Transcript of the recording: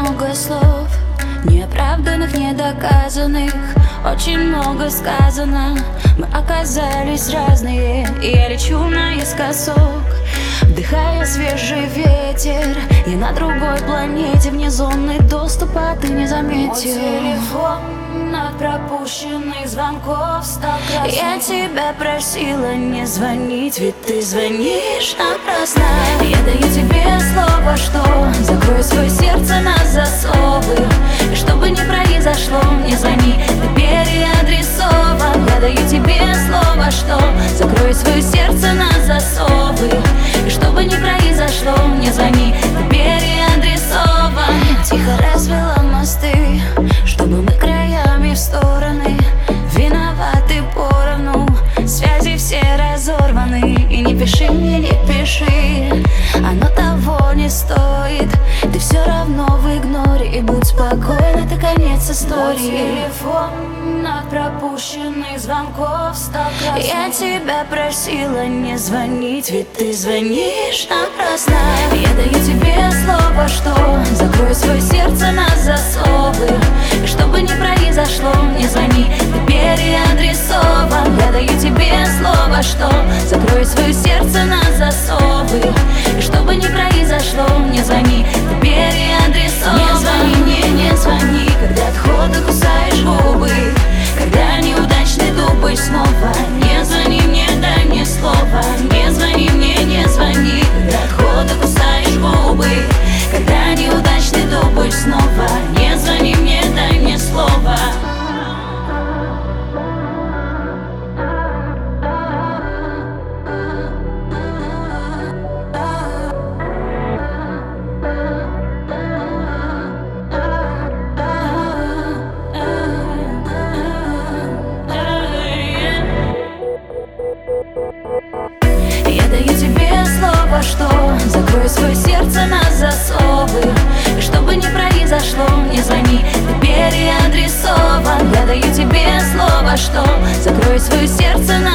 много слов, неоправданных, недоказанных. Очень много сказано, мы оказались разные, и я лечу наискосок, вдыхая свежий ветер. Я на другой планете, вне зоны доступа, ты не заметил. Мой телефон от пропущенных звонков стал красным. Я тебя просила не звонить, ведь ты звонишь напрасно. Я даю тебе слово, что закрой свое сердце на засовы, и что бы ни произошло, не звони, ты переадресован. Я даю тебе слово, что закрой свое сердце на засовы, и что бы ни произошло, не звони, ты переадресован. Тихо развела мосты, чтобы мы краями в стороны. Виноваты поровну, связи все разорваны. И не пиши мне, не пиши, оно того не стоит. Ты все равно в игноре, и будь спокойна, это конец истории. Телефон от пропущенных звонков стал красным. Я тебя просила не звонить, ведь ты звонишь напрасно. Я даю тебе слово, что закрой свое сердце на засовы, и что бы ни произошло, не звони, ты переадресован. Я даю тебе слово, что закрой свое сердце на засовы, и что бы ни произошло, не звони, ты переадресован. Не звони мне, не звони, когда от холода кусаешь губы, когда неудачный дубль снова. Не звони мне, дай мне слово. Не звони мне, не звони, когда от холода кусаешь губы, когда неудачный дубль снова. Не звони мне, дай мне слово. Я даю тебе слово, что закрой свое сердце на засовы, и что бы ни произошло, не звони, ты переадресован. Я даю тебе слово, что закрой свое сердце на